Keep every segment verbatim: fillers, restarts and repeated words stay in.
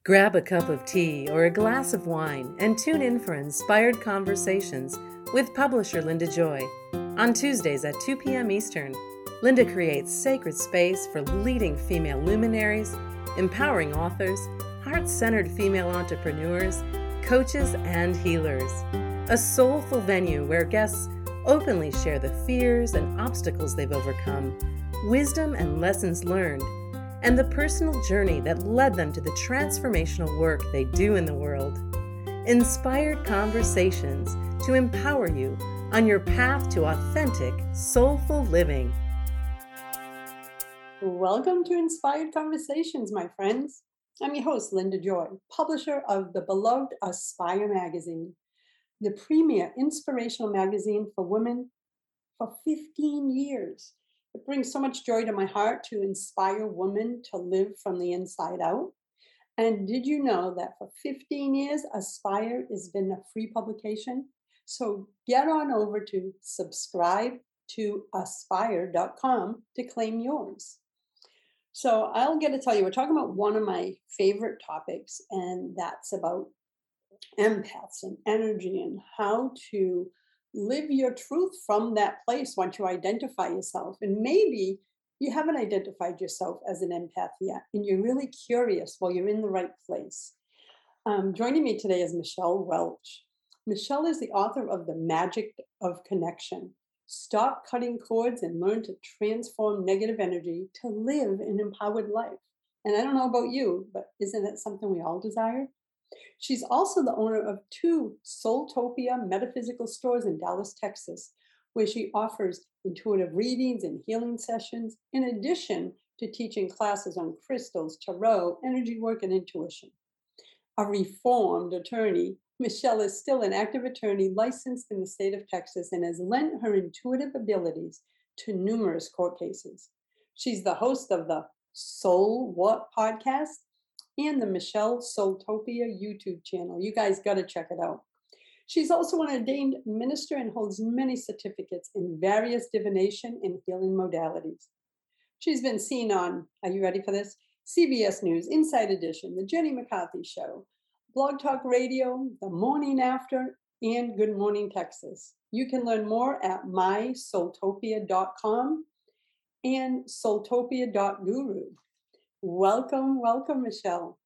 Grab a cup of tea or a glass of wine and tune in for Inspired Conversations with publisher Linda Joy. On Tuesdays at two p.m. Eastern, Linda creates sacred space for leading female luminaries, empowering authors, heart-centered female entrepreneurs, coaches, and healers. A soulful venue where guests openly share the fears and obstacles they've overcome, wisdom and lessons learned, and the personal journey that led them to the transformational work they do in the world. Inspired Conversations to empower you on your path to authentic, soulful living. Welcome to Inspired Conversations, my friends. I'm your host, Linda Joy, publisher of the beloved Aspire magazine, the premier inspirational magazine for women for fifteen years. It brings so much joy to my heart to inspire women to live from the inside out. And did you know that for fifteen years, Aspire has been a free publication? So get on over to subscribe to aspire dot com to claim yours. So I'll get to tell you, we're talking about one of my favorite topics, and that's about empaths and energy and how to live your truth from that place once you identify yourself. And maybe you haven't identified yourself as an empath yet, and you're really curious. Well, you're in the right place. Um, joining me today is Michelle Welch. Michelle is the author of The Magic of Connection. Stop cutting cords and learn to transform negative energy to live an empowered life. And I don't know about you, but isn't that something we all desire? She's also the owner of two Soultopia metaphysical stores in Dallas, Texas, where she offers intuitive readings and healing sessions, in addition to teaching classes on crystals, tarot, energy work, and intuition. A reformed attorney, Michelle is still an active attorney licensed in the state of Texas and has lent her intuitive abilities to numerous court cases. She's the host of the Soul What podcast and the Michelle Soultopia YouTube channel. You guys got to check it out. She's also an ordained minister and holds many certificates in various divination and healing modalities. She's been seen on, are you ready for this? C B S News, Inside Edition, The Jenny McCarthy Show, Blog Talk Radio, The Morning After, and Good Morning Texas. You can learn more at my soultopia dot com and soultopia dot guru. Welcome, welcome, Michelle.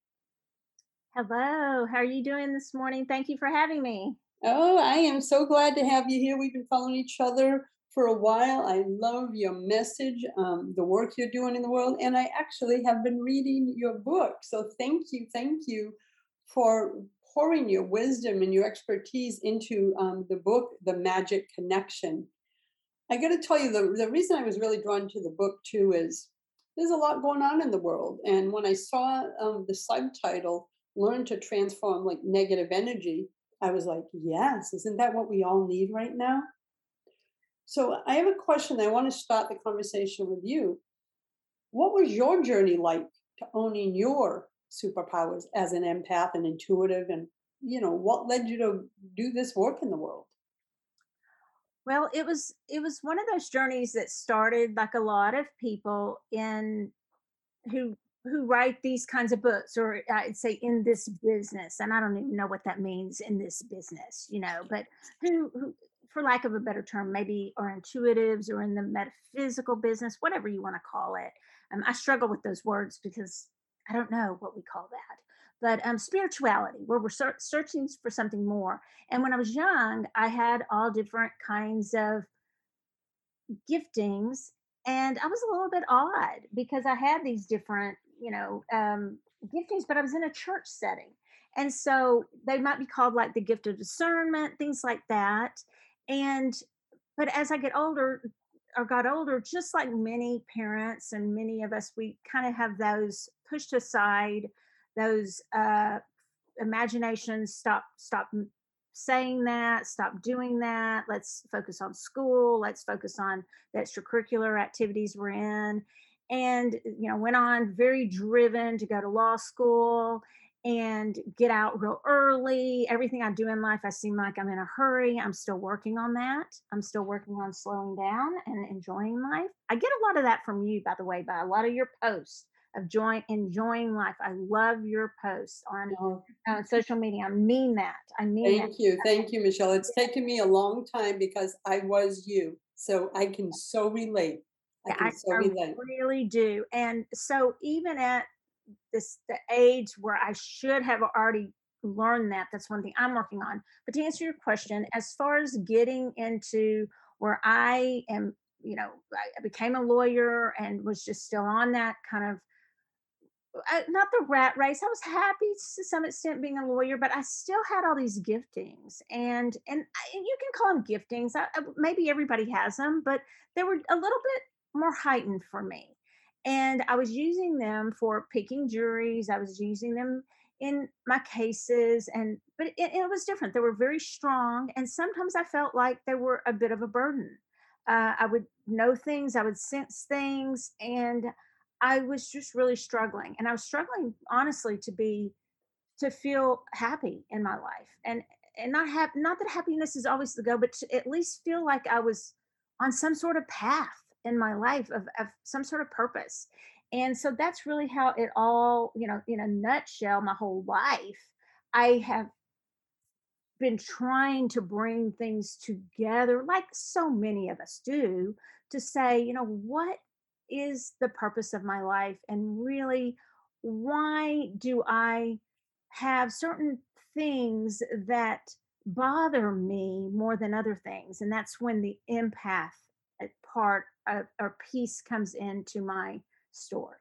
Hello, how are you doing this morning? Thank you for having me. Oh, I am so glad to have you here. We've been following each other for a while. I love your message, um, the work you're doing in the world, and I actually have been reading your book. So thank you, thank you for pouring your wisdom and your expertise into um, the book, The Magic Connection. I got to tell you, the, the reason I was really drawn to the book too is there's a lot going on in the world. And when I saw um, the subtitle, Learn to Transform like Negative Energy, I was like, yes, isn't that what we all need right now? So I have a question. I want to start the conversation with you. What was your journey like to owning your superpowers as an empath and intuitive? And, you know, what led you to do this work in the world? Well, it was it was one of those journeys that started like a lot of people in who who write these kinds of books, or I'd say in this business, and I don't even know what that means, in this business, you know, but who, who for lack of a better term, maybe are intuitives or in the metaphysical business, whatever you want to call it. Um, I struggle with those words because I don't know what we call that. But um, spirituality, where we're ser- searching for something more. And when I was young, I had all different kinds of giftings, and I was a little bit odd because I had these different, you know, um, giftings, but I was in a church setting, and so they might be called like the gift of discernment, things like that. And but as I get older or got older, just like many parents and many of us, we kind of have those pushed aside, those uh, imaginations stop stop saying that, stop doing that. Let's focus on school. Let's focus on the extracurricular activities we're in. And, you know, went on very driven to go to law school and get out real early. Everything I do in life, I seem like I'm in a hurry. I'm still working on that. I'm still working on slowing down and enjoying life. I get a lot of that from you, by the way, by a lot of your posts. of joy, enjoying life. I love your posts on No, uh, social media. I mean that. I mean that. thank you. Thank you, Michelle. It's taken me a long time because I was you. So I can so relate. I Yeah, can I, so I relate. really do. And so even at this the age where I should have already learned that, that's one thing I'm working on. But to answer your question, as far as getting into where I am, you know, I I became a lawyer and was just still on that kind of uh, not the rat race. I was happy to some extent being a lawyer, but I still had all these giftings, and and, I, and you can call them giftings. I, I- maybe everybody has them, but they were a little bit more heightened for me, and I was using them for picking juries. I was using them in my cases, and but it, it was different. They were very strong, and sometimes I felt like they were a bit of a burden. Uh, I would know things, I would sense things, and I was just really struggling, and I was struggling honestly to be to feel happy in my life, and and not have not that happiness is always the goal, but to at least feel like I was on some sort of path in my life of, of some sort of purpose. And so that's really how it all, you know, in a nutshell, my whole life, I have been trying to bring things together, like so many of us do, to say, you know, what is the purpose of my life? And really, why do I have certain things that bother me more than other things? And that's when the empath uh, part of, or piece comes into my story.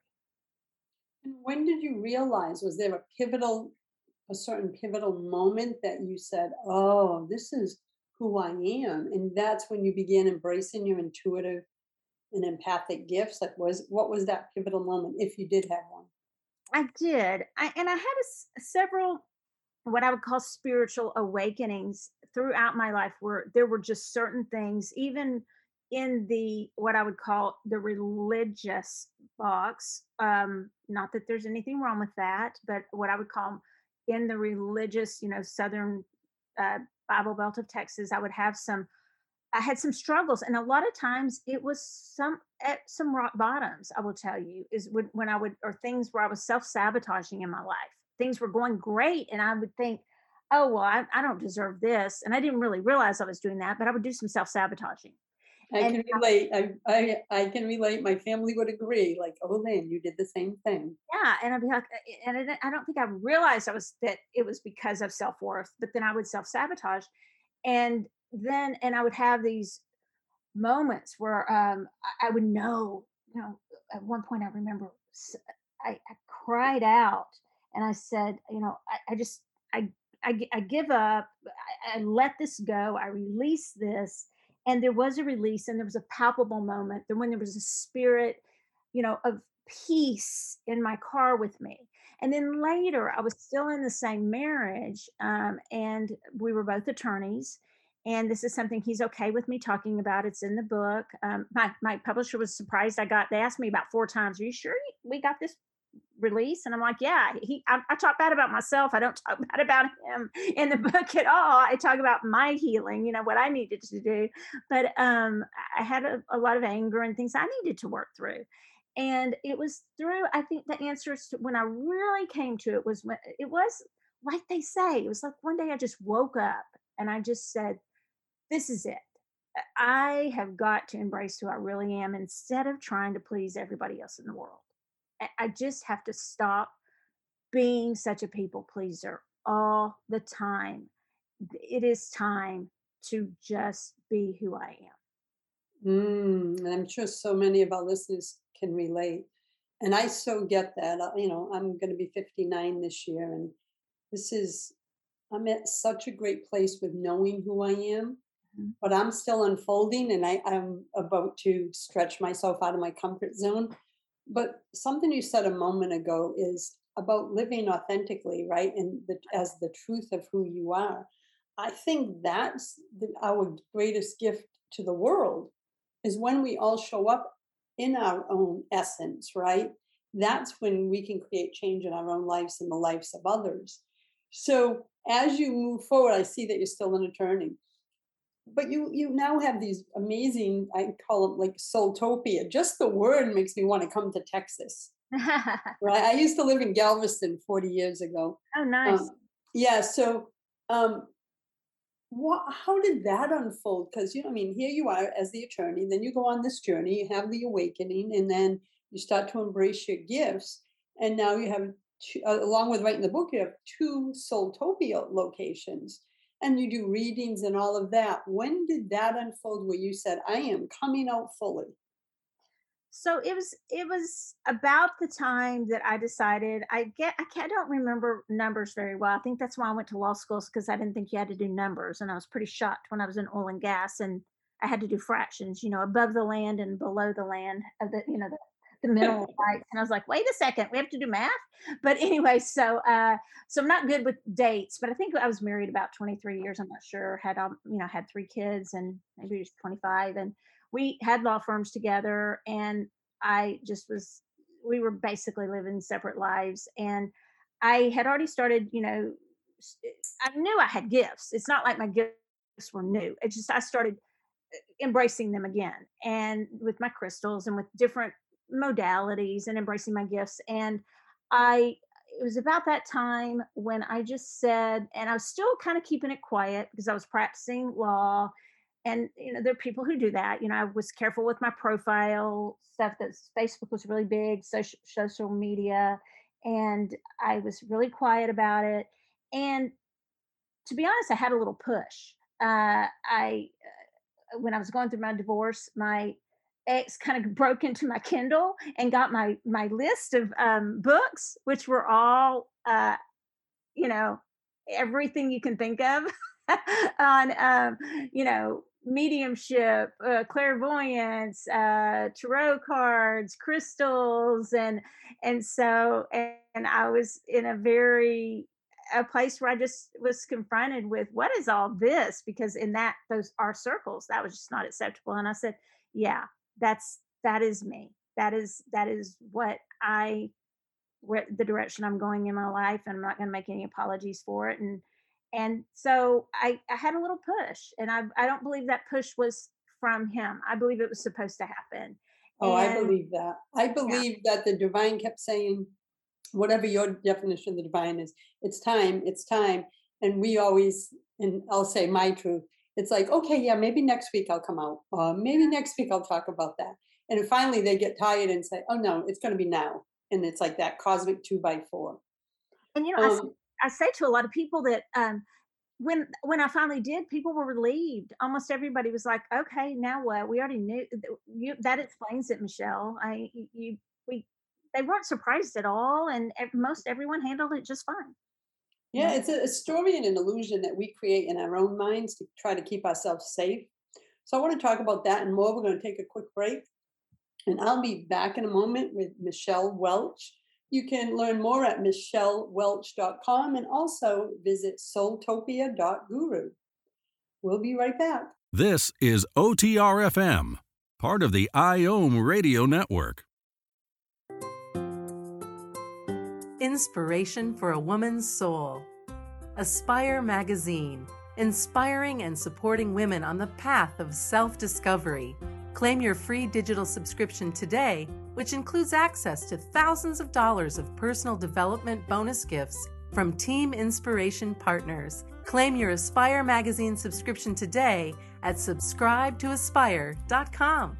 And when did you realize, was there a pivotal, a certain pivotal moment that you said, oh, this is who I am? And that's when you began embracing your intuitive and empathic gifts. Like, was what was that pivotal moment, if you did have one? I did. I, and I had a s several what I would call spiritual awakenings throughout my life where there were just certain things, even in the what I would call the religious box. Um, not that there's anything wrong with that, but what I would call in the religious, you know, Southern uh, Bible Belt of Texas, I would have some I had some struggles, and a lot of times it was some at some rock bottoms. I will tell you is when, when I would or things where I was self sabotaging in my life. Things were going great, and I would think, "Oh well, I, I don't deserve this," and I didn't really realize I was doing that, but I would do some self sabotaging. I And can relate. I, I I can relate. My family would agree. Like, oh, Lynn, you did the same thing. yeah, and I'd be like, and I, didn't- I don't think I realized I was that it was because of self worth, but then I would self sabotage, and then and I would have these moments where um, I, I would know, you know, at one point I remember s- I, I cried out and I said, you know, I, I just, I, I, gi- I give up. I, I let this go. I release this. And there was a release and there was a palpable moment. Then when there was a spirit, you know, of peace in my car with me. And then later, I was still in the same marriage, um, and we were both attorneys, and this is something he's okay with me talking about. It's in the book. Um, my my publisher was surprised. I got they asked me about four times. Are you sure you- we got this release? And I'm like, yeah. He I, I talk bad about myself. I don't talk bad about him in the book at all. I talk about my healing. You know what I needed to do, but um, I had a, a lot of anger and things I needed to work through. And it was through, I think the answers to when I really came to it was when it was like they say, it was like one day I just woke up and I just said, this is it. I have got to embrace who I really am instead of trying to please everybody else in the world. I I just have to stop being such a people pleaser all the time. It is time to just be who I am. Mm, and I'm sure so many of our listeners can relate. And I so get that. Uh, You know, I'm going to be fifty-nine this year, and this is, I'm at such a great place with knowing who I am, Mhm. but I'm still unfolding and I, I'm about to stretch myself out of my comfort zone. But something you said a moment ago is about living authentically, right? And the, as the truth of who you are. I think that's the, our greatest gift to the world is when we all show up in our own essence, right? That's when we can create change in our own lives and the lives of others. So as you move forward, I see that you're still an attorney, but you you now have these amazing, I call them like Soultopia. Just the word makes me want to come to Texas. right? I used to live in Galveston forty years ago. Oh, nice. Um, yeah, so um, what, how did that unfold? Because, you know, I mean, here you are as the attorney, then you go on this journey, you have the awakening, and then you start to embrace your gifts. And now you have, two, uh, along with writing the book, you have two Soultopia locations and you do readings and all of that. When did that unfold where you said, I am coming out fully? So it was it was about the time that I decided I get I can't I don't remember numbers very well. I think that's why I went to law school because I didn't think you had to do numbers, and I was pretty shocked when I was in oil and gas and I had to do fractions, you know, above the land and below the land of the you know the, the mineral rights, and I was like, wait a second, we have to do math. But anyway, so uh, so I'm not good with dates, but I think I was married about twenty-three years. I'm not sure. Had um, you know had three kids and maybe it was twenty-five, and we had law firms together, and I just was we were basically living separate lives, and I had already started, you know s- I knew I had gifts. It's not like my gifts were new. It's just I started embracing them again, and with my crystals and with different modalities and embracing my gifts. And I it was about that time when I just said, and I was still kind of keeping it quiet because I was practicing law, and you know there are people who do that. You know I was careful with my profile stuff. That Facebook was really big, social social media, and I was really quiet about it. And to be honest, I had a little push. uh, I When I was going through my divorce, my ex kind of broke into my Kindle and got my my list of um, books, which were all uh, you know everything you can think of on um, you know mediumship, uh, clairvoyance, uh, tarot cards, crystals, and and so and I was in a very a place where I just was confronted with what is all this, because in that those our circles that was just not acceptable. And I said, yeah, that's that is me. That is that is what I where the direction I'm going in my life, and I'm not going to make any apologies for it. And and so I I had a little push, and I I don't believe that push was from him. I believe it was supposed to happen. Oh, I And believe that. I yeah, believe that the divine kept saying, whatever your definition of the divine is, it's time, it's time. And we always, and I'll say my truth, it's like, okay, yeah, maybe next week I'll come out. Or maybe next week I'll talk about that. And finally they get tired and say, oh no, it's going to be now. And it's like that cosmic two by four. and you know I s- Um, I say to a lot of people that um when when I finally did, people were relieved. Almost everybody was like, "Okay, now what? We already knew th- you, that explains it, Michelle." I you we They weren't surprised at all, and ev- most everyone handled it just fine. You yeah, know. it's a, a story and an illusion that we create in our own minds to try to keep ourselves safe. So I want to talk about that and more. We're going to take a quick break. And I'll be back in a moment with Michelle Welch. You can learn more at michelle welch dot com and also visit soultopia dot guru. We'll be right back. This is O T R F M, part of the IOM Radio Network. Inspiration for a Woman's Soul. Aspire Magazine, inspiring and supporting women on the path of self-discovery. Claim your free digital subscription today, which includes access to thousands of dollars of personal development bonus gifts from Team Inspiration partners. Claim your Aspire Magazine subscription today at subscribe to aspire dot com.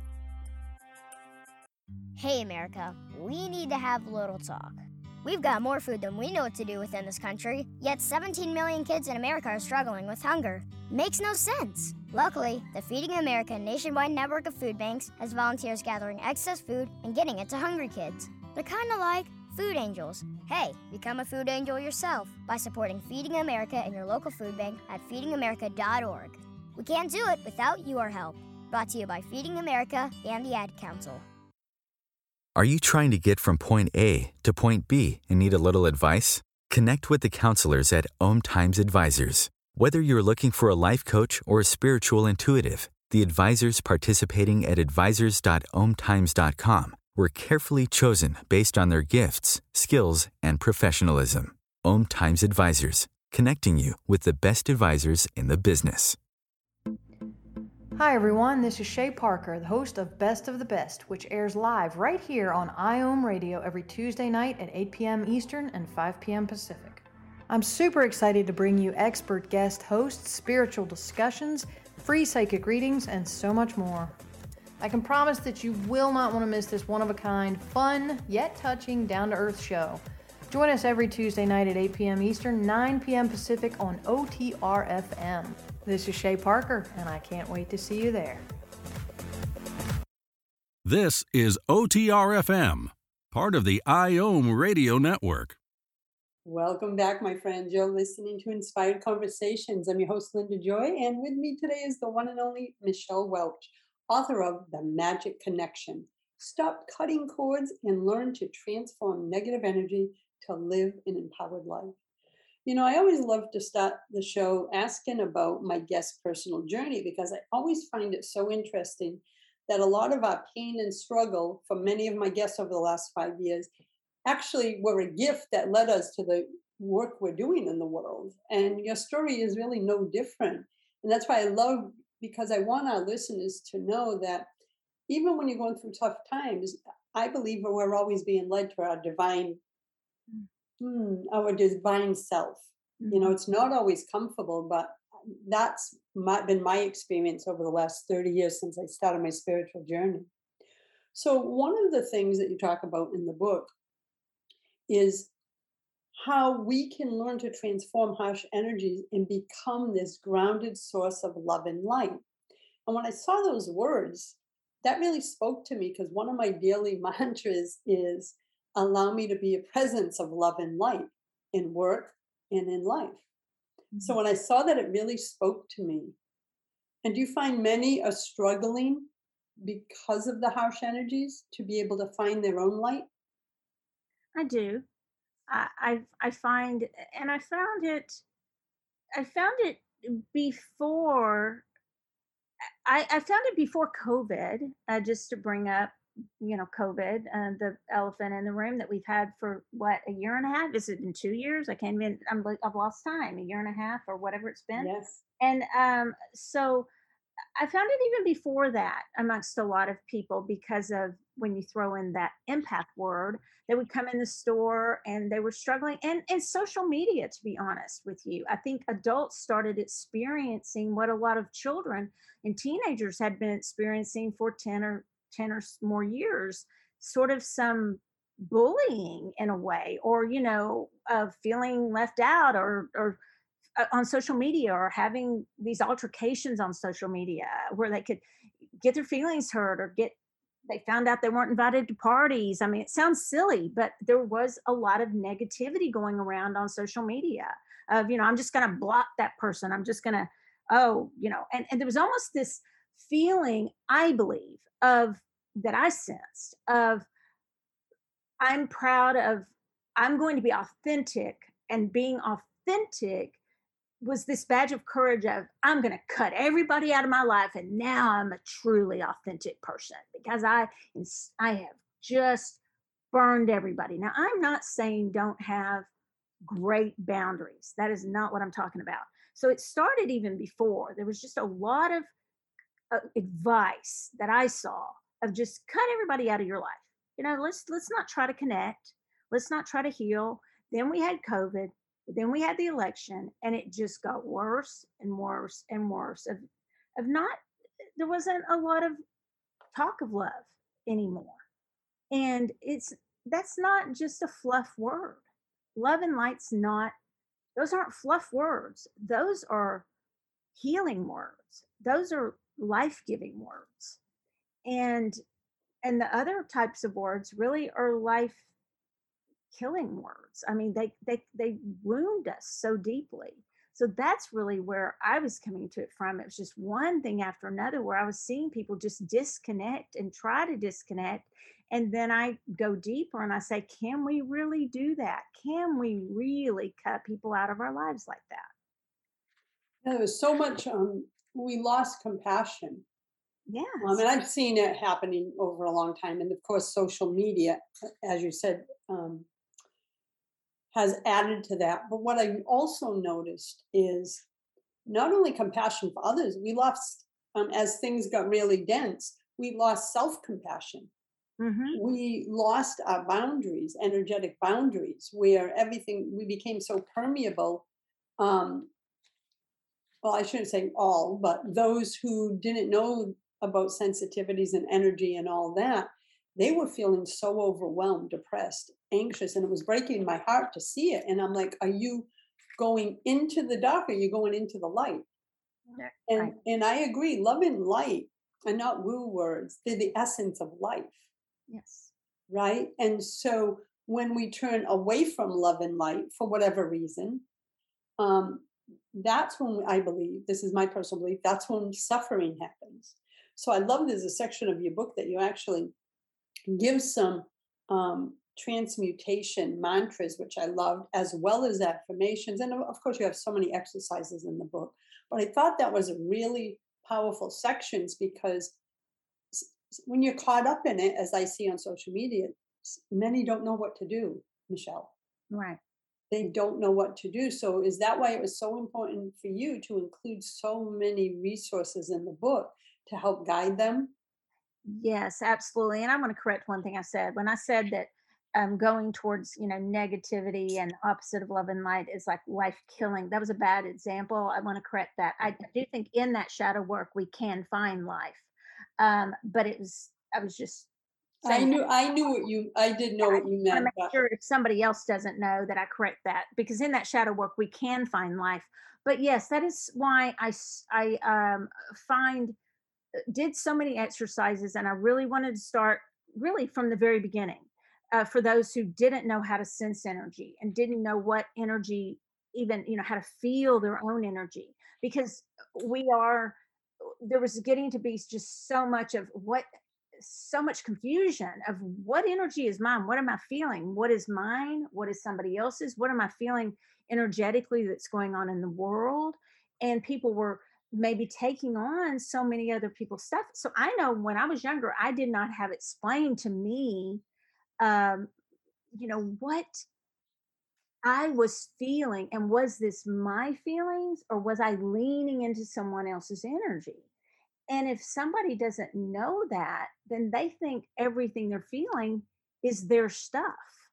Hey America, we need to have a little talk. We've got more food than we know what to do with in this country, yet seventeen million kids in America are struggling with hunger. Makes no sense. Luckily, the Feeding America nationwide network of food banks has volunteers gathering excess food and getting it to hungry kids. They're kind of like food angels. Hey, become a food angel yourself by supporting Feeding America in your local food bank at feeding america dot org. We can't do it without your help. Brought to you by Feeding America and the Ad Council. Are you trying to get from point A to point B and need a little advice? Connect with the counselors at Om Times Advisors. Whether you're looking for a life coach or a spiritual intuitive, the advisors participating at advisors dot om times dot com were carefully chosen based on their gifts, skills, and professionalism. Om Times Advisors, connecting you with the best advisors in the business. Hi everyone, this is Shay Parker, the host of Best of the Best, which airs live right here on IOM Radio every Tuesday night at eight p.m. Eastern and five p.m. Pacific. I'm super excited to bring you expert guest hosts, spiritual discussions, free psychic readings, and so much more. I can promise that you will not want to miss this one-of-a-kind, fun, yet touching, down-to-earth show. Join us every Tuesday night at eight p.m. Eastern, nine p.m. Pacific on O T R F M. This is Shay Parker, and I can't wait to see you there. This is O T R F M, part of the IOM Radio Network. Welcome back, my friends. You're listening to Inspired Conversations. I'm your host, Linda Joy, and with me today is the one and only Michelle Welch, author of The Magic Connection. Stop cutting cords and learn to transform negative energy to live an empowered life. You know, I always love to start the show asking about my guest's personal journey because I always find it so interesting that a lot of our pain and struggle for many of my guests over the last five years actually were a gift that led us to the work we're doing in the world. And your story is really no different. And that's why I love, because I want our listeners to know that even when you're going through tough times, I believe we're always being led to our divine Hmm, our divine self. Mm-hmm. You know, it's not always comfortable, but that's my, been my experience over the last thirty years since I started my spiritual journey. So one of the things that you talk about in the book is how we can learn to transform harsh energies and become this grounded source of love and light. And when I saw those words, that really spoke to me because one of my daily mantras is, allow me to be a presence of love and light in work and in life. Mm-hmm. So when I saw that, it really spoke to me. And do you find many are struggling because of the harsh energies to be able to find their own light? I do. I I, I find, and I found it, I found it before, I, I found it before COVID, uh, just to bring up you know, COVID, uh, the elephant in the room that we've had for what, a year and a half? Is it in two years? I can't even, I'm, I've lost time, a year and a half or whatever it's been. Yes. And um, so I found it even before that amongst a lot of people because of when you throw in that empath word, they would come in the store and they were struggling. And, and social media, to be honest with you, I think adults started experiencing what a lot of children and teenagers had been experiencing for ten or ten or more years, sort of some bullying in a way, or, you know, of feeling left out or, or uh, on social media, or having these altercations on social media where they could get their feelings hurt or get, they found out they weren't invited to parties. I mean, it sounds silly, but there was a lot of negativity going around on social media of, you know, I'm just going to block that person. I'm just going to, oh, you know, and, and there was almost this feeling, I believe, of that I sensed of I'm proud of, I'm going to be authentic, and being authentic was this badge of courage of I'm going to cut everybody out of my life, and now I'm a truly authentic person because I I have just burned everybody. Now, I'm not saying don't have great boundaries. That is not what I'm talking about. So it started even before. There was just a lot of uh, advice that I saw of just cut everybody out of your life. You know, let's let's not try to connect. Let's not try to heal. Then we had COVID. Then we had the election, and it just got worse and worse and worse. Of of not, there wasn't a lot of talk of love anymore. And it's that's not just a fluff word. Love and light's not, those aren't fluff words. Those are healing words. Those are life-giving words. And and the other types of words really are life killing words. I mean, they they they wound us so deeply. So that's really where I was coming to it from. It was just one thing after another where I was seeing people just disconnect and try to disconnect. And then I go deeper and I say, can we really do that? Can we really cut people out of our lives like that? There was so much, um, we lost compassion. Yes. Um, and I've seen it happening over a long time. And of course, social media, as you said, um, has added to that. But what I also noticed is not only compassion for others, we lost um, as things got really dense, we lost self-compassion. Mm-hmm. We lost our boundaries, energetic boundaries, where everything, we became so permeable. Um, well, I shouldn't say all, but those who didn't know about sensitivities and energy and all that, they were feeling so overwhelmed, depressed, anxious, and it was breaking my heart to see it. And I'm like, are you going into the dark or are you going into the light? Right. And and I agree, love and light are not woo words. They're the essence of life, Yes. right? And so when we turn away from love and light for whatever reason, um, that's when I believe, this is my personal belief, that's when suffering happens. So I love there's a section of your book that you actually give some um, transmutation mantras, which I loved, as well as affirmations. And of of course, you have so many exercises in the book. But I thought that was a really powerful sections because s- s- when you're caught up in it, as I see on social media, s- many don't know what to do, Michelle. Right. They don't know what to do. So is that why it was so important for you to include so many resources in the book to help guide them? Yes, absolutely. And I'm going to correct one thing I said. When I said that um, going towards, you know, negativity and opposite of love and light is like life killing, that was a bad example. I want to correct that. I do think in that shadow work we can find life, um, but it was I was just I saying knew I knew what you I did know what you want to meant, make but sure if somebody else doesn't know that I correct that, because in that shadow work we can find life. But yes, that is why I s- I um, find did so many exercises, and I really wanted to start really from the very beginning, uh, for those who didn't know how to sense energy and didn't know what energy, even, you know, how to feel their own energy, because we are there was getting to be just so much of what so much confusion of what energy is mine, what am I feeling, what is mine, what is somebody else's, what am I feeling energetically that's going on in the world. And people were maybe taking on so many other people's stuff. So I know when I was younger, I did not have explained to me, um, you know, what I was feeling. And was this my feelings or was I leaning into someone else's energy? And if somebody doesn't know that, then they think everything they're feeling is their stuff.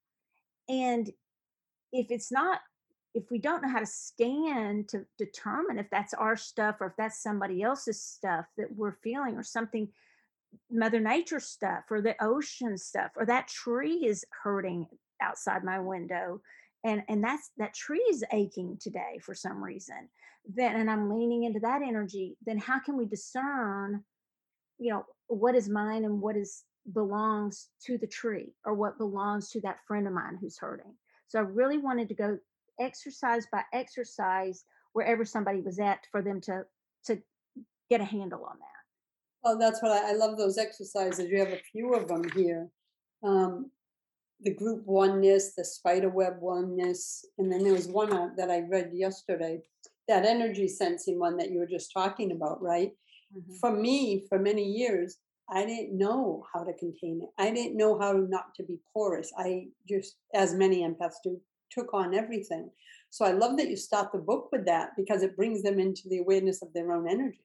And if it's not, if we don't know how to scan to determine if that's our stuff or if that's somebody else's stuff that we're feeling, or something, Mother Nature stuff, or the ocean stuff, or that tree is hurting outside my window, and and that's that tree is aching today for some reason, then and I'm leaning into that energy, then how can we discern, you know, what is mine and what is belongs to the tree, or what belongs to that friend of mine who's hurting. So I really wanted to go exercise by exercise wherever somebody was at for them to to get a handle on that. oh, that's what I, I love those exercises. You have a few of them here. Um, the group oneness, the spider web oneness, and then there was one uh, that I read yesterday, that energy sensing one that you were just talking about, right? Mhm. For me, for many years, I didn't know how to contain it. I didn't know how not to be porous. I just, as many empaths do, took on everything. So I love that you start the book with that because it brings them into the awareness of their own energy.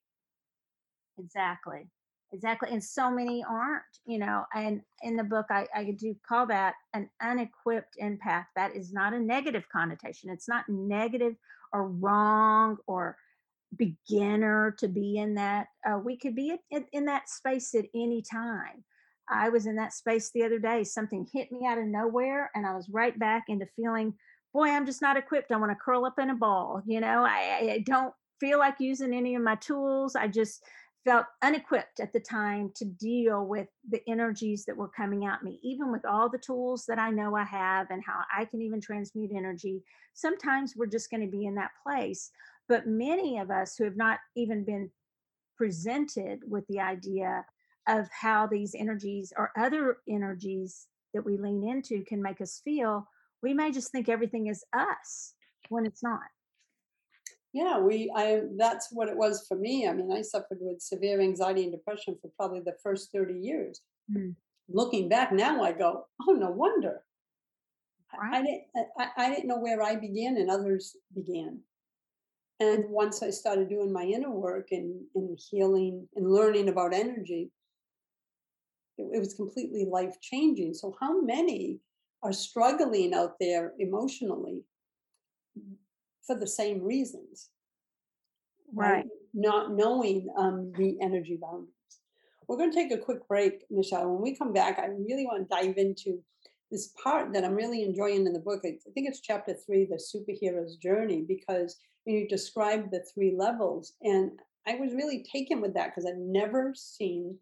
Exactly. Exactly. And so many aren't, you know, and in the book, I, I do call that an unequipped empath. That is not a negative connotation. It's not negative or wrong or beginner to be in that. Uh, we could be in, in that space at any time. I was in that space the other day. Something hit me out of nowhere, and I was right back into feeling, boy, I'm just not equipped. I want to curl up in a ball. You know, I, I I don't feel like using any of my tools. I just felt unequipped at the time to deal with the energies that were coming at me, even with all the tools that I know I have and how I can even transmute energy. Sometimes we're just going to be in that place. But many of us who have not even been presented with the idea of how these energies or other energies that we lean into can make us feel, we may just think everything is us when it's not. Yeah, we I that's what it was for me. I mean, I suffered with severe anxiety and depression for probably the first thirty years. Mm, Looking back now, I go, oh, no wonder. I, right? I didn't I, I didn't know where I began and others began. And once I started doing my inner work and, and healing and learning about energy, it, it was completely life changing. So, how many are struggling out there emotionally for the same reasons, right? Right. Not knowing um, the energy boundaries. We're going to take a quick break, Michelle. When we come back, I really want to dive into this part that I'm really enjoying in the book. I think it's chapter three, The Superhero's Journey, because you describe the three levels. And I was really taken with that because I've never seen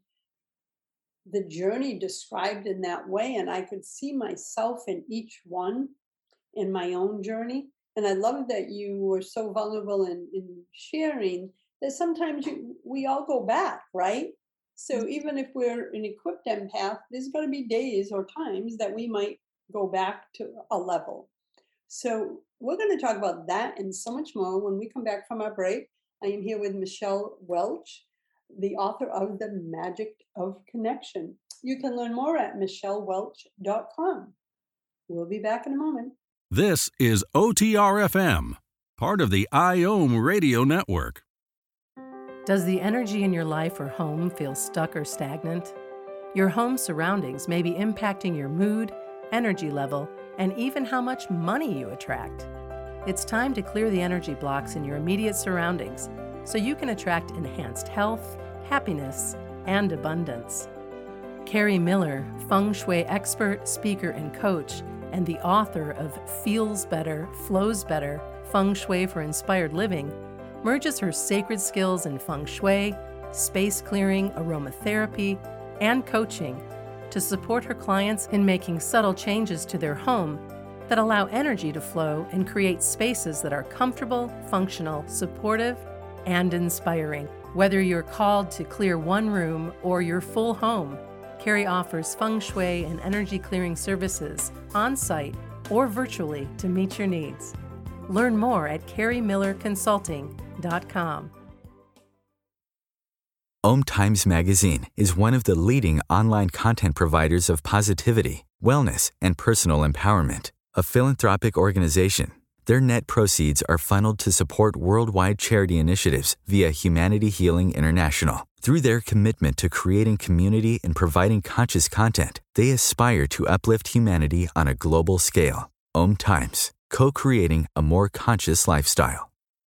the journey described in that way. And I could see myself in each one in my own journey. And I love that you were so vulnerable in, in sharing that sometimes you, we all go back, right? So even if we're an equipped empath, there's going to be days or times that we might go back to a level. So we're going to talk about that and so much more when we come back from our break. I am here with Michelle Welch, the author of The Magic of Connection. You can learn more at michelle welch dot com. We'll be back in a moment. This is O T R F M, part of the I O M Radio Network. Does the energy in your life or home feel stuck or stagnant? Your home surroundings may be impacting your mood, energy level, and even how much money you attract. It's time to clear the energy blocks in your immediate surroundings so you can attract enhanced health, happiness, and abundance. Carrie Miller, feng shui expert, speaker, and coach, and the author of Feels Better, Flows Better, Feng Shui for Inspired Living, merges her sacred skills in feng shui, space clearing, aromatherapy, and coaching to support her clients in making subtle changes to their home that allow energy to flow and create spaces that are comfortable, functional, supportive, and inspiring. Whether you're called to clear one room or your full home, Carrie offers feng shui and energy clearing services on-site or virtually to meet your needs. Learn more at carrie miller consulting dot com. Om Times Magazine is one of the leading online content providers of positivity, wellness, and personal empowerment. A philanthropic organization, their net proceeds are funneled to support worldwide charity initiatives via Humanity Healing International. Through their commitment to creating community and providing conscious content, they aspire to uplift humanity on a global scale. Om Times, co-creating a more conscious lifestyle.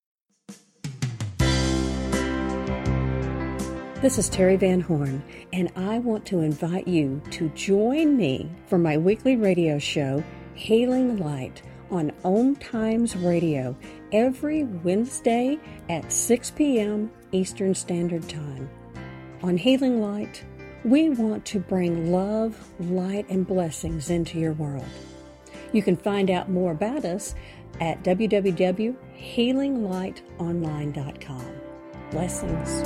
This is Terry Van Horn, and I want to invite you to join me for my weekly radio show, Hailing Light, on Om Times Radio every Wednesday at six p.m. Eastern Standard Time. On Hailing Light, we want to bring love, light, and blessings into your world. You can find out more about us at w w w dot hailing light online dot com. Blessings.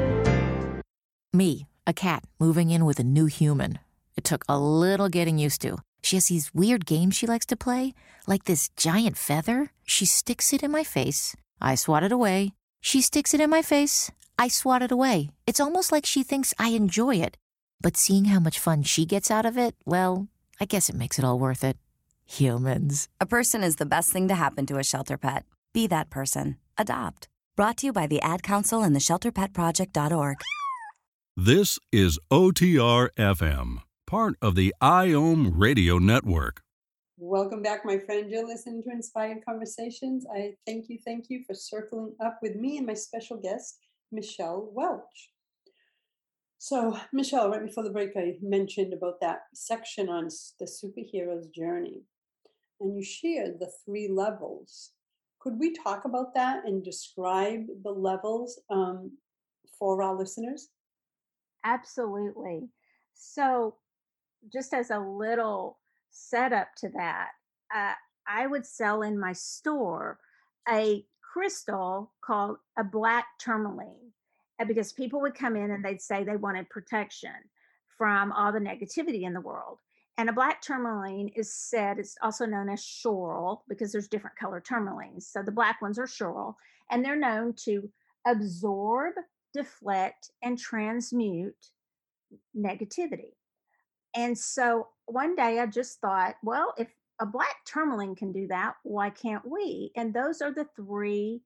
Me, a cat moving in with a new human. It took a little getting used to. She has these weird games she likes to play, like this giant feather. She sticks it in my face. I swat it away. She sticks it in my face. I swat it away. It's almost like she thinks I enjoy it. But seeing how much fun she gets out of it, well, I guess it makes it all worth it. Humans. A person is the best thing to happen to a shelter pet. Be that person. Adopt. Brought to you by the Ad Council and the shelter pet project dot org. This is O T R F M, part of the I O M Radio Network. Welcome back, my friend. You're listening to Inspired Conversations. I thank you, thank you for circling up with me and my special guest, Michelle Welch. So, Michelle, right before the break, I mentioned about that section on the superhero's journey, and you shared the three levels. Could we talk about that and describe the levels um, for our listeners? Absolutely. So, just as a little setup to that, uh, I would sell in my store a crystal called a black tourmaline, uh, because people would come in and they'd say they wanted protection from all the negativity in the world. And a black tourmaline is said, it's also known as schorl, because there's different color tourmalines. So the black ones are schorl, and they're known to absorb, deflect, and transmute negativity. And so one day I just thought, well, if a black tourmaline can do that, why can't we? And those are the three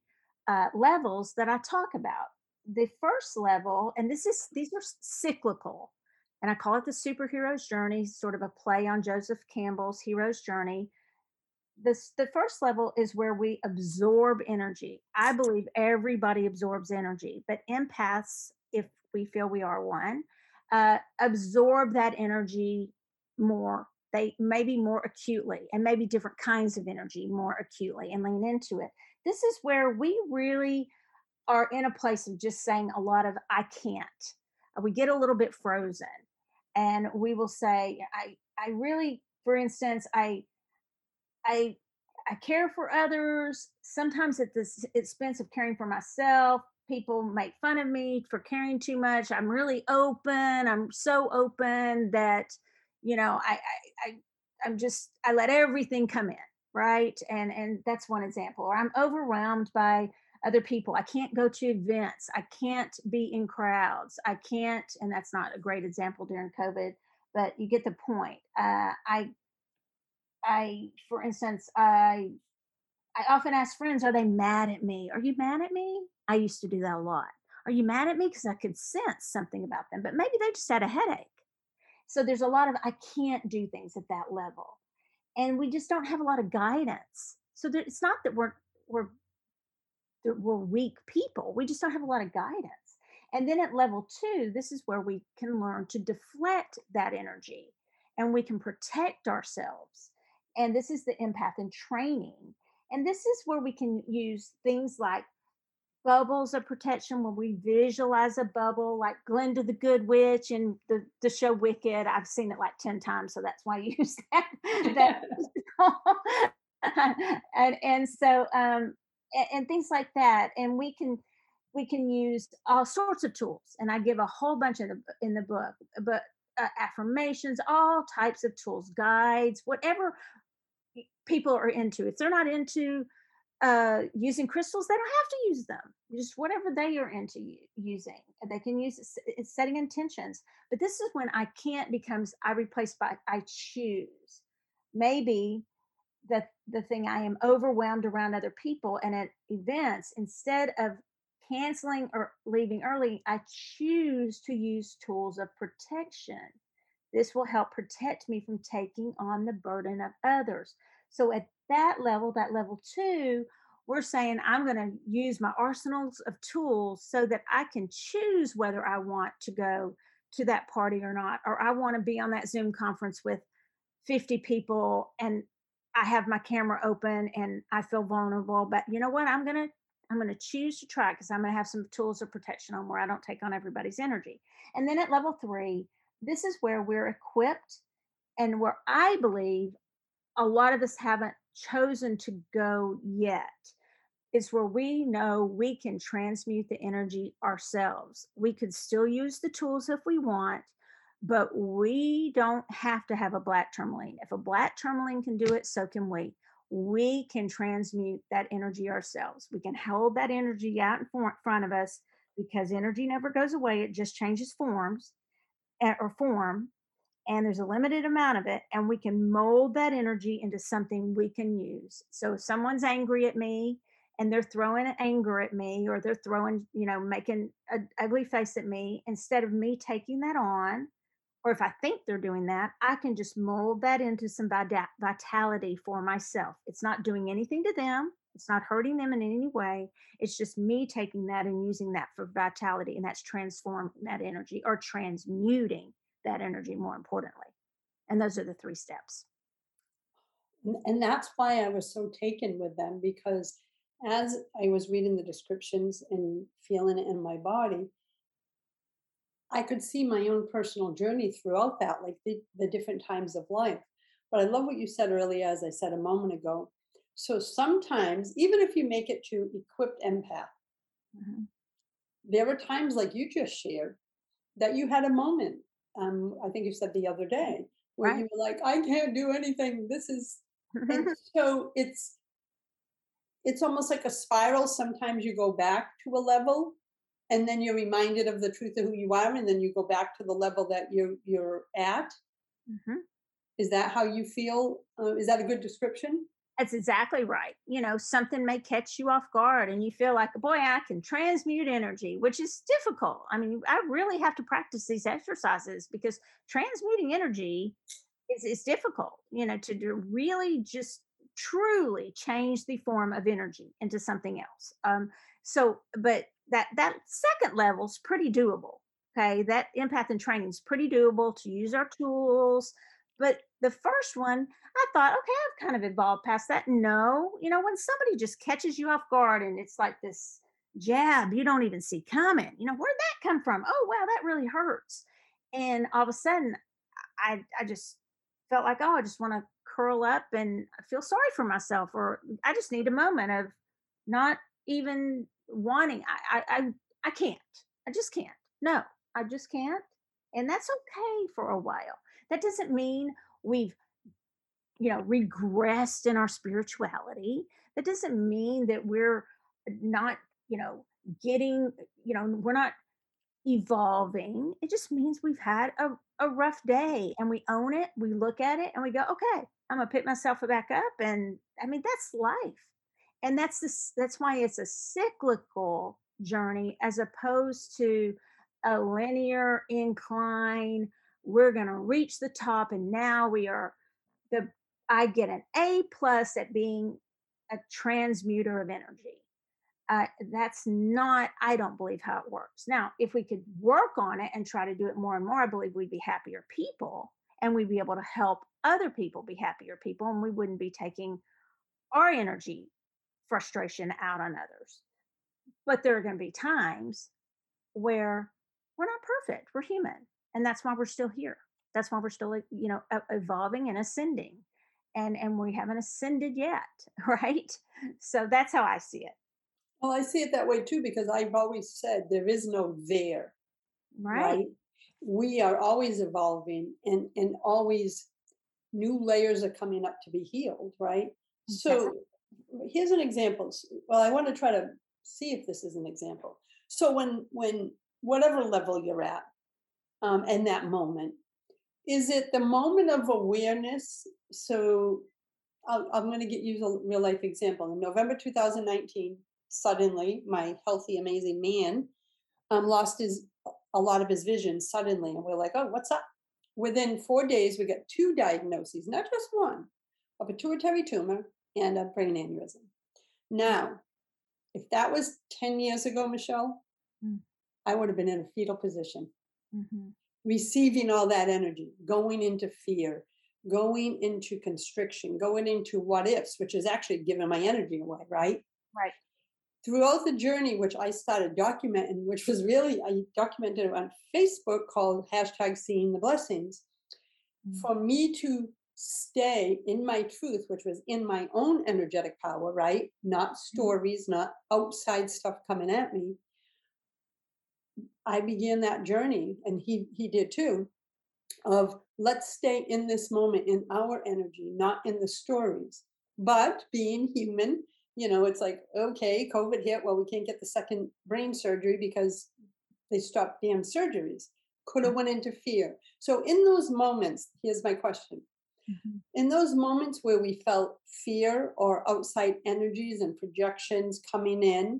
uh, levels that I talk about. The first level, and this is these are cyclical, and I call it the superhero's journey, sort of a play on Joseph Campbell's hero's journey. This the first level is where we absorb energy. I believe everybody absorbs energy, but empaths, if we feel we are one, uh, absorb that energy more. They maybe more acutely, and maybe different kinds of energy more acutely, and lean into it. This is where we really are in a place of just saying a lot of I can't. Uh, We get a little bit frozen, and we will say, I I really, for instance, I I I care for others, sometimes at the s- expense of caring for myself. People make fun of me for caring too much. I'm really open. I'm so open that, you know, I I, I I'm just I let everything come in, right? And and that's one example. Or I'm overwhelmed by other people. I can't go to events. I can't be in crowds. I can't, and that's not a great example during COVID, but you get the point. Uh, I I, for instance, I I often ask friends, are they mad at me? Are you mad at me? I used to do that a lot. Are you mad at me? Because I could sense something about them, but maybe they just had a headache. So there's a lot of I can't do things at that level, and we just don't have a lot of guidance. So there, it's not that we're we're that we're weak people. We just don't have a lot of guidance. And then at level two, this is where we can learn to deflect that energy, and we can protect ourselves. And this is the empath in training. And this is where we can use things like bubbles of protection, where we visualize a bubble like Glinda the Good Witch and the, the show Wicked. I've seen it like ten times, so that's why I use that. that and and so um and, and things like that. And we can we can use all sorts of tools, and I give a whole bunch in the in the book, but uh, affirmations, all types of tools, guides, whatever people are into. If they're not into uh using crystals, they don't have to use them. Just whatever they are into u- using, they can use it. s- it's setting intentions. But this is when I can't becomes I replace by I choose. Maybe the the thing, I am overwhelmed around other people and at events, instead of canceling or leaving early, I choose to use tools of protection. This will help protect me from taking on the burden of others. So at that level, that level two, we're saying I'm going to use my arsenals of tools so that I can choose whether I want to go to that party or not, or I want to be on that Zoom conference with fifty people and I have my camera open and I feel vulnerable. But you know what? I'm going to I'm going to choose to try, because I'm going to have some tools of protection on where I don't take on everybody's energy. And then at level three, this is where we're equipped, and where I believe a lot of us haven't chosen to go yet. Is where we know we can transmute the energy ourselves. We could still use the tools if we want, but we don't have to have a black tourmaline. If a black tourmaline can do it, so can we. We can transmute that energy ourselves. We can hold that energy out in for- front of us, because energy never goes away. It just changes forms eh, or form, and there's a limited amount of it, and we can mold that energy into something we can use. So if someone's angry at me and they're throwing anger at me, or they're throwing, you know, making an ugly face at me, instead of me taking that on, or if I think they're doing that, I can just mold that into some vita- vitality for myself. It's not doing anything to them. It's not hurting them in any way. It's just me taking that and using that for vitality. And that's transforming that energy, or transmuting that energy, more importantly. And those are the three steps. And and that's why I was so taken with them, because as I was reading the descriptions and feeling it in my body, I could see my own personal journey throughout that, like the, the different times of life. But I love what you said earlier, as I said a moment ago. So sometimes, even if you make it to equipped empath, Mhm. there are times like you just shared that you had a moment. Um, I think you said the other day where Right. you were like, I can't do anything. This is, and so it's it's almost like a spiral. Sometimes you go back to a level and then you're reminded of the truth of who you are, and then you go back to the level that you're you're at. Mhm. Is that how you feel? Uh, is that a good description? That's exactly right. You know, something may catch you off guard and you feel like, boy, I can transmute energy, which is difficult. I mean, I really have to practice these exercises because transmuting energy is, is difficult, you know, to do really just truly change the form of energy into something else. Um, so, but that, that second level is pretty doable. Okay. That empath and training is pretty doable to use our tools. But the first one, I thought, okay, I've kind of evolved past that. No, you know, when somebody just catches you off guard and it's like this jab you don't even see coming, you know, where'd that come from? Oh, wow, that really hurts. And all of a sudden, I, I just felt like, oh, I just want to curl up and feel sorry for myself, or I just need a moment of not even wanting. I, I, I, I can't. I just can't. No, I just can't. And that's okay for a while. That doesn't mean we've, you know, regressed in our spirituality. That doesn't mean that we're not, you know, getting, you know, we're not evolving. It just means we've had a, a rough day and we own it. We look at it and we go, okay, I'm gonna pick myself back up. And I mean, that's life. And that's this, that's why it's a cyclical journey as opposed to a linear incline. We're going to reach the top and now we are the I get an A plus at being a transmuter of energy. Uh, that's not, I don't believe how it works. Now, if we could work on it and try to do it more and more, I believe we'd be happier people and we'd be able to help other people be happier people, and we wouldn't be taking our energy frustration out on others. But there are going to be times where we're not perfect. We're human. And that's why we're still here. That's why we're still, you know, evolving and ascending. And and we haven't ascended yet, right? So that's how I see it. Well, I see it that way too, because I've always said there is no there, right? right? We are always evolving, and and always new layers are coming up to be healed, right? So here's an example. Well, I want to try to see if this is an example. So when when whatever level you're at, um, in that moment, is it the moment of awareness? So I'll, I'm going to get use a real life example. In November two thousand nineteen, suddenly my healthy, amazing man um, lost his a lot of his vision suddenly, and we're like, oh, what's up? Within four days, we got two diagnoses, not just one, a pituitary tumor and a brain aneurysm. Now, if that was ten years ago, Michelle, mm. I would have been in a fetal position, mm-hmm. receiving all that energy, going into fear, going into constriction, going into what ifs, which is actually giving my energy away, right? Right. Throughout the journey, which I started documenting, which was really, I documented on Facebook called hashtag Seeing the Blessings, mm-hmm. for me to stay in my truth, which was in my own energetic power, right? Not stories, mm-hmm. not outside stuff coming at me. I began that journey, and he he did too, of let's stay in this moment, in our energy, not in the stories. But being human, you know, it's like, okay, COVID hit. Well, we can't get the second brain surgery because they stopped damn surgeries. Could have went into fear. So in those moments, here's my question. Mm-hmm. In those moments where we felt fear or outside energies and projections coming in,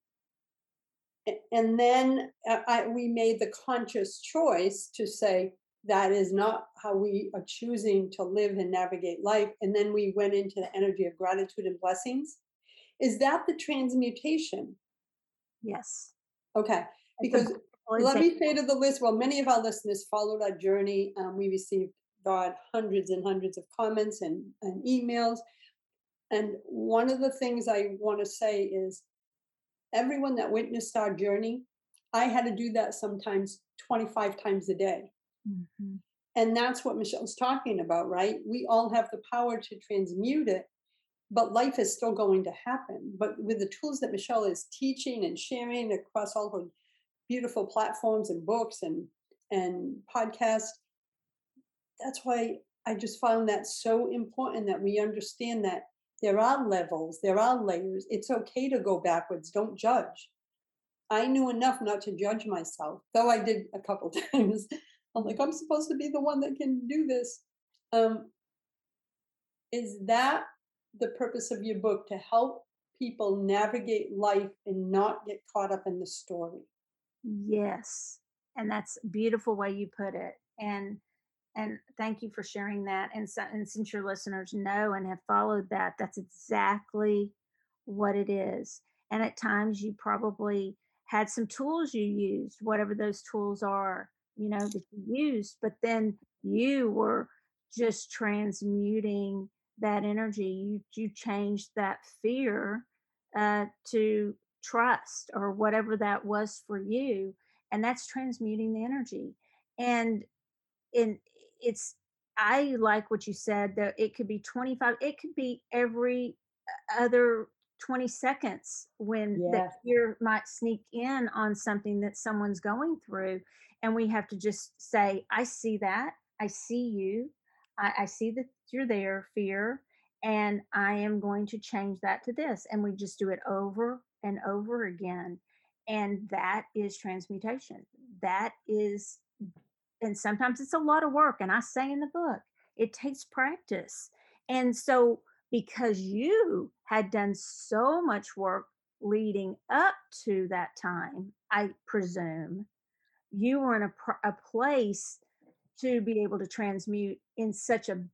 and then I, we made the conscious choice to say, that is not how we are choosing to live and navigate life. And then we went into the energy of gratitude and blessings. Is that the transmutation? Yes. Okay. Because let me say to the list, well, many of our listeners followed our journey. Um, we received, God, hundreds and hundreds of comments and, and emails. And one of the things I want to say is, everyone that witnessed our journey, I had to do that sometimes twenty-five times a day. Mm-hmm. And that's what Michelle's talking about, right? We all have the power to transmute it, but life is still going to happen. But with the tools that Michelle is teaching and sharing across all her beautiful platforms and books and, and podcasts, that's why I just found that so important, that we understand that there are levels, there are layers. It's okay to go backwards. Don't judge. I knew enough not to judge myself, though I did a couple times. I'm like, I'm supposed to be the one that can do this. Um, is that the purpose of your book, to help people navigate life and not get caught up in the story. Yes. And that's a beautiful way you put it. And and thank you for sharing that. And, so, and since your listeners know and have followed that, that's exactly what it is. And at times you probably had some tools you used, whatever those tools are, you know, that you used, but then you were just transmuting that energy. You you changed that fear uh, to trust or whatever that was for you. And that's transmuting the energy. And in it's I like what you said, that it could be twenty-five, it could be every other twenty seconds when Yes. that fear might sneak in on something that someone's going through. And we have to just say, I see that. I see you. I, I see that you're there, fear. And I am going to change that to this. And we just do it over and over again. And that is transmutation. That is, and sometimes it's a lot of work. And I say in the book, it takes practice. And so, because you had done so much work leading up to that time, I presume, you were in a, pr- a place to be able to transmute in such a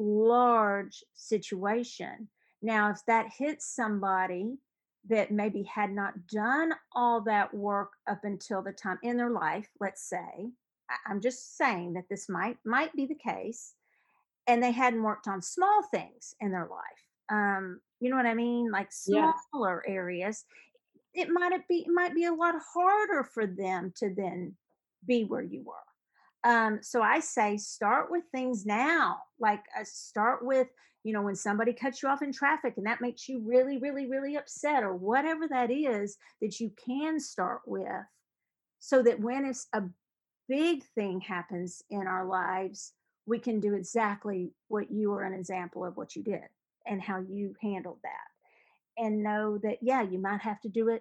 large situation. Now, if that hits somebody that maybe had not done all that work up until the time in their life, let's say, I- I'm just saying that this might might be the case, and they hadn't worked on small things in their life. Um, you know what I mean? Like Yes. smaller areas. It might be it might be a lot harder for them to then be where you were. Um, so I say start with things now. Like uh, start with, you know, when somebody cuts you off in traffic and that makes you really, really, really upset, or whatever that is that you can start with, so that when it's a big thing happens in our lives, we can do exactly what you were an example of what you did and how you handled that. And know that, yeah, you might have to do it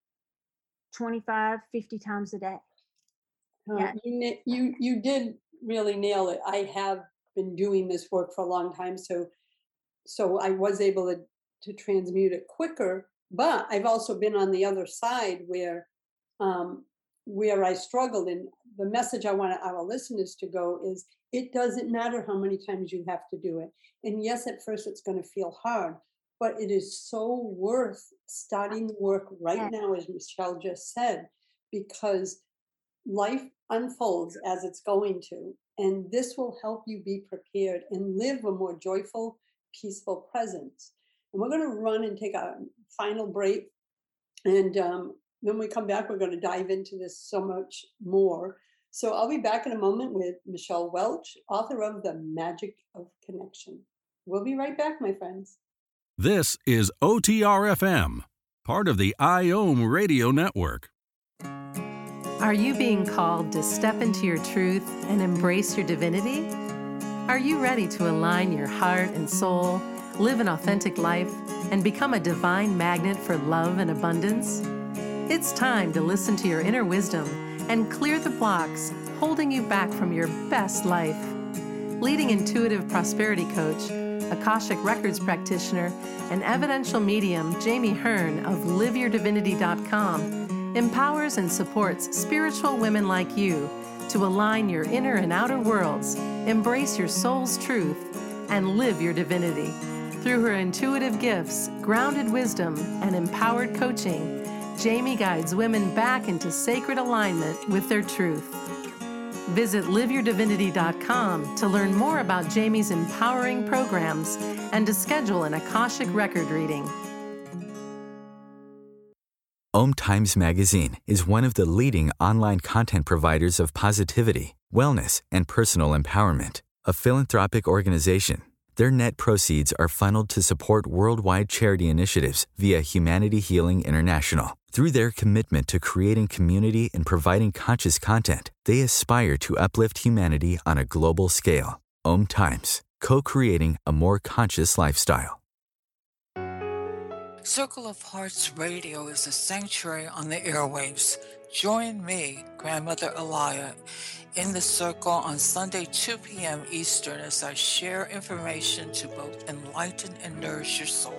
twenty-five, fifty times a day. Uh, Yeah. you, na- you you did really nail it. I have been doing this work for a long time, so so I was able to to transmute it quicker. But I've also been on the other side where um, where I struggled. And the message I want our listeners to go is: it doesn't matter how many times you have to do it. And yes, at first it's going to feel hard, but it is so worth starting the work right Yeah. now, as Michelle just said, because life unfolds as it's going to, and this will help you be prepared and live a more joyful, peaceful presence. And we're going to run and take a final break, and um, when we come back, we're going to dive into this so much more. So I'll be back in a moment with Michelle Welch, author of The Magic of Connection. We'll be right back, my friends. This is O T R F M, part of the I O M Radio Network. Are you being called to step into your truth and embrace your divinity? Are you ready to align your heart and soul, live an authentic life, and become a divine magnet for love and abundance? It's time to listen to your inner wisdom and clear the blocks holding you back from your best life. Leading intuitive prosperity coach, Akashic Records practitioner, and evidential medium Jamie Hearn of live your divinity dot com empowers and supports spiritual women like you to align your inner and outer worlds, embrace your soul's truth, and live your divinity. Through her intuitive gifts, grounded wisdom, and empowered coaching, Jamie guides women back into sacred alignment with their truth. Visit live your divinity dot com to learn more about Jamie's empowering programs and to schedule an Akashic record reading. Om Times Magazine is one of the leading online content providers of positivity, wellness, and personal empowerment. A philanthropic organization, their net proceeds are funneled to support worldwide charity initiatives via Humanity Healing International. Through their commitment to creating community and providing conscious content, they aspire to uplift humanity on a global scale. Om Times, co-creating a more conscious lifestyle. Circle of Hearts Radio is a sanctuary on the airwaves, Join me, Grandmother Elia, in the circle on Sunday, two p.m. Eastern, as I share information to both enlighten and nourish your soul.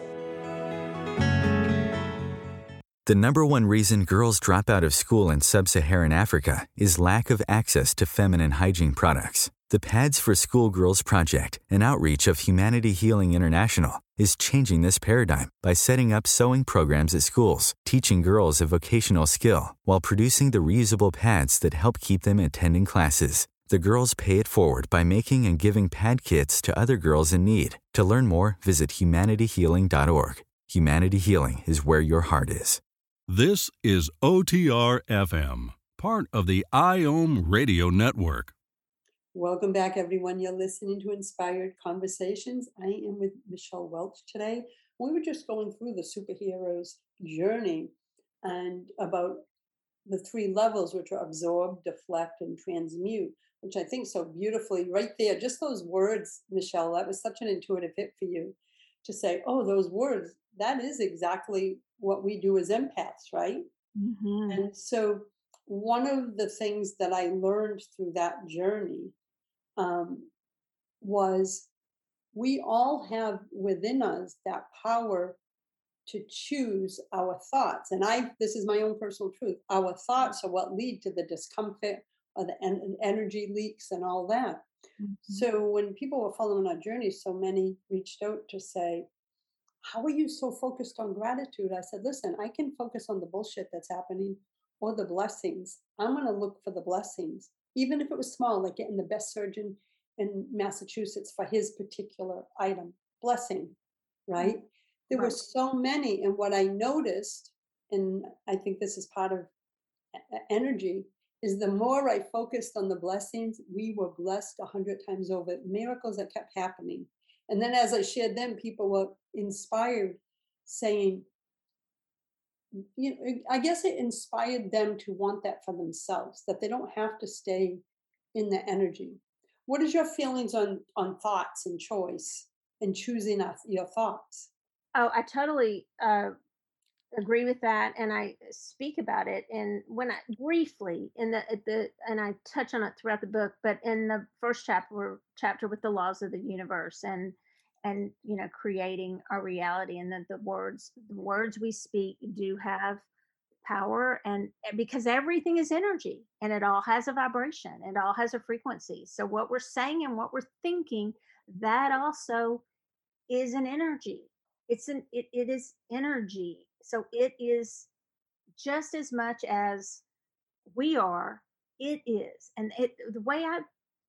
The number one reason girls drop out of school in sub-Saharan Africa is lack of access to feminine hygiene products. The Pads for Schoolgirls Project, an outreach of Humanity Healing International, is changing this paradigm by setting up sewing programs at schools, teaching girls a vocational skill, while producing the reusable pads that help keep them attending classes. The girls pay it forward by making and giving pad kits to other girls in need. To learn more, visit humanity healing dot org. Humanity Healing is where your heart is. This is O T R F M, part of the IOM Radio Network. Welcome back, everyone. You're listening to Inspired Conversations. I am with Michelle Welch today. We were just going through the superhero's journey and about the three levels, which are absorb, deflect, and transmute, which I think so beautifully right there. Just those words, Michelle, that was such an intuitive hit for you to say, oh, those words, that is exactly what we do as empaths, right? Mm-hmm. And so one of the things that I learned through that journey um, was we all have within us that power to choose our thoughts. And I, this is my own personal truth. Our thoughts are what lead to the discomfort or the en- energy leaks and all that. Mm-hmm. So when people were following our journey, so many reached out to say, how are you so focused on gratitude? I said, listen, I can focus on the bullshit that's happening or the blessings. I'm going to look for the blessings, even if it was small, like getting the best surgeon in Massachusetts for his particular item. Blessing, right? There Right. were so many. And what I noticed, and I think this is part of e- energy, is the more I focused on the blessings, we were blessed a hundred times over. Miracles that kept happening. And then as I shared them, people were inspired, saying, you know, I guess it inspired them to want that for themselves, that they don't have to stay in the energy. What is your feelings on on thoughts and choice and choosing us, your thoughts? Oh, I totally uh, agree with that, and I speak about it. And when I briefly in the at the and I touch on it throughout the book, but in the first chapter, chapter with the laws of the universe and and you know creating our reality, and that the words the words we speak do have power, and and because everything is energy and it all has a vibration, it all has a frequency. So what we're saying and what we're thinking, that also is an energy. It's an it, it is energy. So it is just as much as we are, it is. And it the way I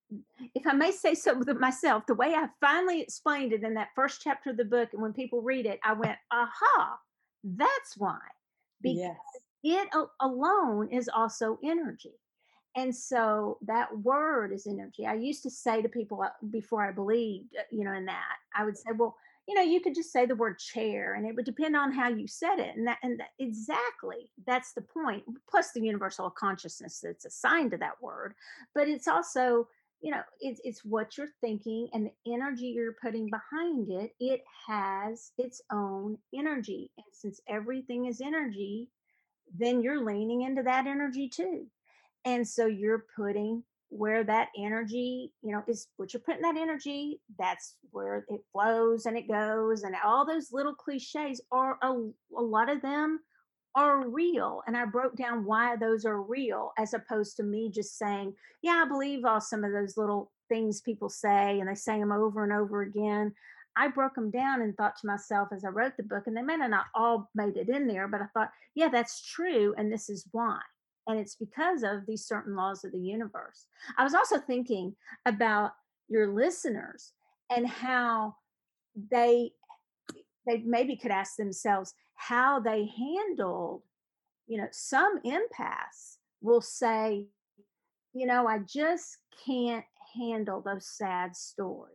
if I may say so with myself, the way I finally explained it in that first chapter of the book, and when people read it, I went, aha, that's why. Because Yes. it a- alone is also energy. And so that word is energy. I used to say to people uh, before I believed, uh, you know, in that, I would say, well, you know, you could just say the word chair, and it would depend on how you said it. And that, and that, exactly, that's the point. Plus the universal consciousness that's assigned to that word. But it's also, you know, it's it's what you're thinking and the energy you're putting behind it. It has its own energy. And since everything is energy, then you're leaning into that energy too. And so you're putting where that energy, you know, is what you're putting that energy, that's where it flows and it goes. And all those little cliches are a, a lot of them are real. And I broke down why those are real, as opposed to me just saying, yeah, I believe all some of those little things people say and they say them over and over again. I broke them down and thought to myself as I wrote the book, and they may have not all made it in there, but I thought, yeah, that's true. And this is why. And it's because of these certain laws of the universe. I was also thinking about your listeners and how they they maybe could ask themselves how they handled, you know, some empaths will say, you know, I just can't handle those sad stories.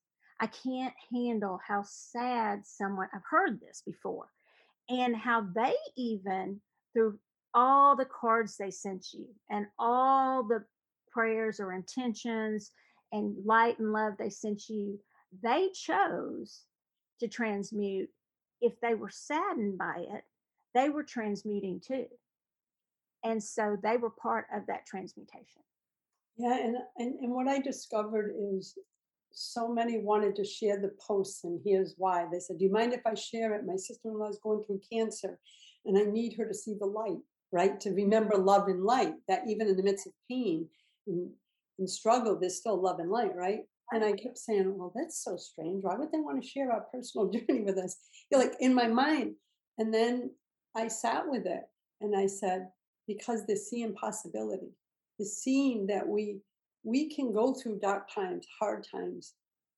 I can't handle how sad someone, I've heard this before, and how they even, through all the cards they sent you and all the prayers or intentions and light and love they sent you, they chose to transmute. If they were saddened by it, they were transmuting too. And so they were part of that transmutation. Yeah, and, and and what I discovered is so many wanted to share the posts, and here's why. They said, "Do you mind if I share it? My sister-in-law is going through cancer, and I need her to see the light, right? To remember love and light, that even in the midst of pain and, and struggle, there's still love and light, right?" And I kept saying, "Well, that's so strange. Why would they want to share our personal journey with us?" You're like in my mind. And then I sat with it and I said, because they're seeing possibility, the seeing that we we can go through dark times, hard times,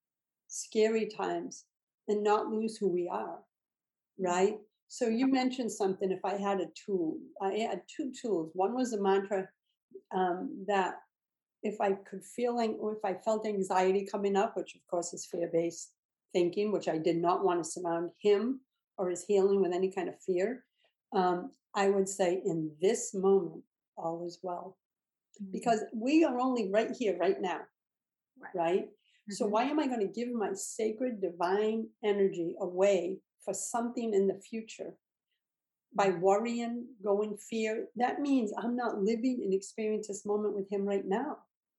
scary times, and not lose who we are, right? So you mentioned something. If I had a tool, I had two tools. One was a mantra um, that if I could feeling, or if I felt anxiety coming up, which of course is fear-based thinking, which I did not want to surround him or his healing with any kind of fear, um, I would say, in this moment, all is well. Because we are only right here, right now, right? right? Mm-hmm. So why am I going to give my sacred divine energy away for something in the future by worrying, going fear? That means I'm not living and experience this moment with him right now.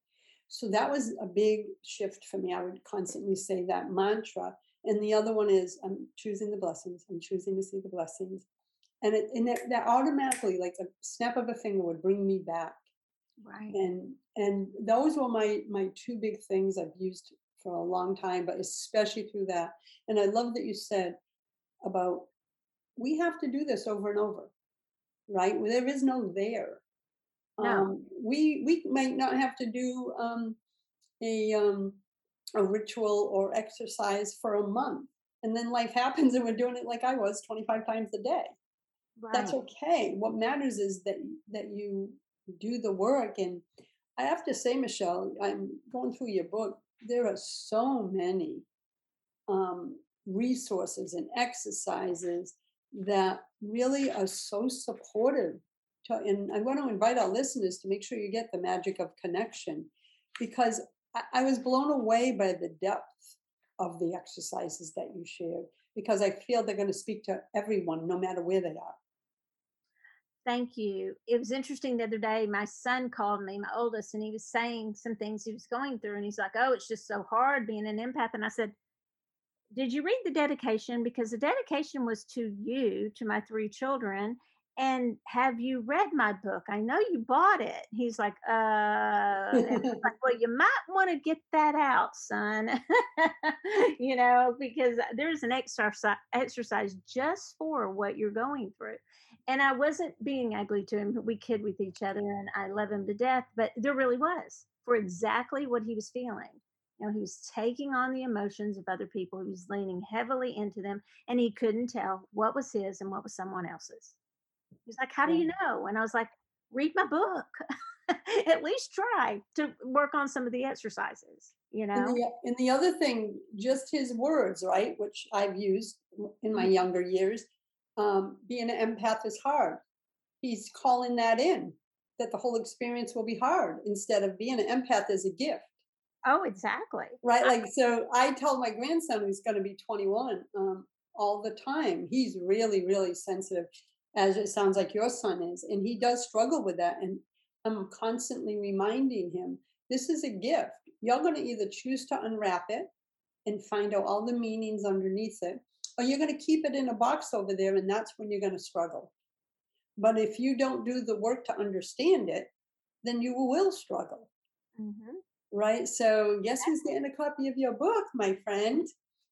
So that was a big shift for me. I would constantly say that mantra. And the other one is, I'm choosing the blessings. I'm choosing to see the blessings. And it, and that, that automatically, like a snap of a finger, would bring me back. Right. And and those were my my two big things I've used for a long time, but especially through that. And I love that you said about we have to do this over and over, right? Well, there is no there. No. Um, we we might not have to do um, a um, a ritual or exercise for a month, and then life happens, and we're doing it like I was twenty-five times a day. Right. That's okay. What matters is that that you do the work. And I have to say, Michelle, I'm going through your book. There are so many um, resources and exercises that really are so supportive. To, and I want to invite our listeners to make sure you get the magic of connection, because I, I was blown away by the depth of the exercises that you shared, because I feel they're going to speak to everyone, no matter where they are. Thank you. It was interesting the other day. My son called me, my oldest, and he was saying some things he was going through. And he's like, "Oh, it's just so hard being an empath." And I said, "Did you read the dedication? Because the dedication was to you, to my three children. And have you read my book? I know you bought it." He's like, uh, and I was like, "Well, you might want to get that out, son." You know, because there's an exercise exercise just for what you're going through. And I wasn't being ugly to him. We kid with each other and I love him to death, but there really was for exactly what he was feeling. You know, he was taking on the emotions of other people. He was leaning heavily into them, and he couldn't tell what was his and what was someone else's. He's like, "How do you know?" And I was like, "Read my book." At least try to work on some of the exercises, you And know? the, and the other thing, just his words, right, which I've used in my Mhm. younger years, um, being an empath is hard. He's calling that in, that the whole experience will be hard, instead of being an empath as a gift. Oh, exactly. Right. I, Like, so I tell my grandson, who's going to be twenty-one, um, all the time, he's really, really sensitive, as it sounds like your son is. And he does struggle with that. And I'm constantly reminding him, this is a gift. You're going to either choose to unwrap it and find out all the meanings underneath it, or you're going to keep it in a box over there. And that's when you're going to struggle. But if you don't do the work to understand it, then you will struggle. Mhm. Right. So guess who's getting a copy of your book, my friend?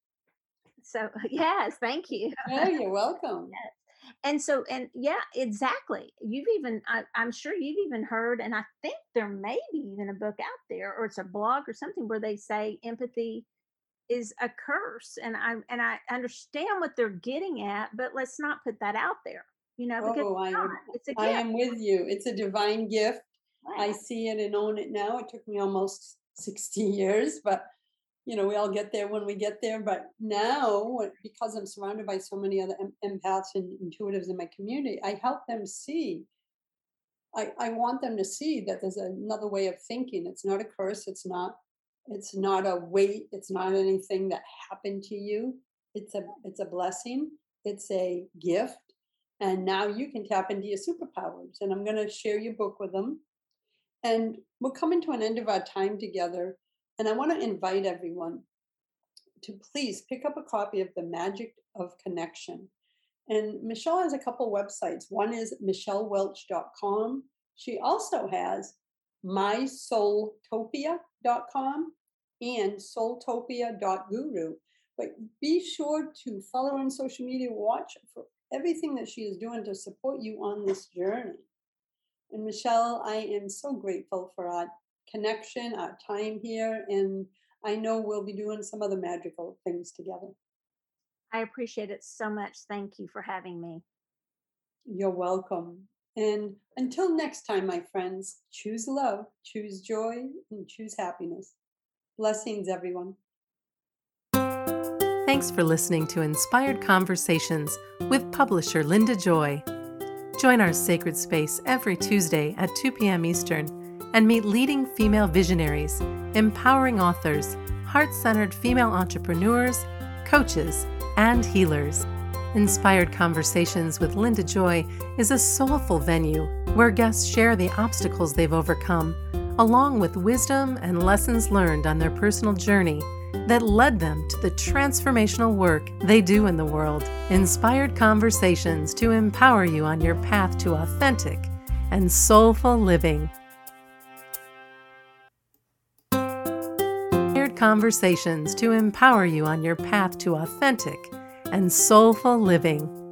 So, yes, thank you. Oh, you're welcome. Yes. And so, and yeah, exactly. You've even, I, I'm sure you've even heard, and I think there may be even a book out there, or it's a blog or something where they say empathy is a curse. And I, and I understand what they're getting at, but let's not put that out there, you know, because Oh, I it's am, not, it's a I gift. am with you. It's a divine gift. I Right. see it and own it now. It took me almost sixty years, but you know, we all get there when we get there. But now, when- because I'm surrounded by so many other em- empaths and intuitives in my community, I help them see. I, I want them to see that there's another way of thinking. It's not a curse. It's not. It's not a weight. It's not anything that happened to you. It's a. It's a blessing. It's a gift, And now you can tap into your superpowers. And I'm going to share your book with them. And we're coming to an end of our time together. And I want to invite everyone to please pick up a copy of The Magic of Connection. And Michelle has a couple websites. One is michelle welch dot com. She also has my soultopia dot com and soultopia dot guru. But be sure to follow her on social media, watch for everything that she is doing to support you on this journey. And Michelle, I am so grateful for our connection, our time here, and I know we'll be doing some other magical things together. I appreciate it so much. Thank you for having me. You're welcome. And until next time, my friends, choose love, choose joy, and choose happiness. Blessings, everyone. Thanks for listening to Inspired Conversations with publisher Linda Joy. Join our sacred space every Tuesday at two p.m. Eastern and meet leading female visionaries, empowering authors, heart-centered female entrepreneurs, coaches, and healers. Inspired Conversations with Linda Joy is a soulful venue where guests share the obstacles they've overcome, along with wisdom and lessons learned on their personal journey that led them to the transformational work they do in the world. Inspired Conversations to empower you on your path to authentic and soulful living. Inspired Conversations to empower you on your path to authentic and soulful living.